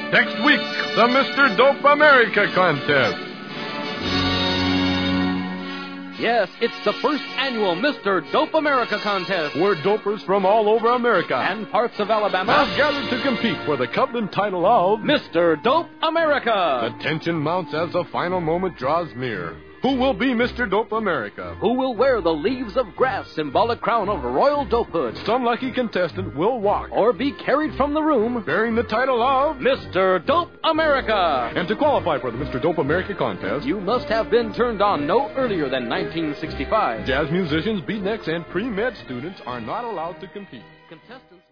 Next week, the Mr. Dope America contest. Yes, it's the first annual Mr. Dope America contest. Where dopers from all over America And parts of Alabama have gathered to compete for the coveted title of Mr. Dope America. The tension mounts as the final moment draws near. Who will be Mr. Dope America? Who will wear the leaves of grass symbolic crown of royal dopehood? Some lucky contestant will walk Or be carried from the room bearing the title of Mr. Dope America. And to qualify for the Mr. Dope America contest, You must have been turned on no earlier than 1965. jazz musicians, beatniks, and pre-med students are not allowed to compete. Contestants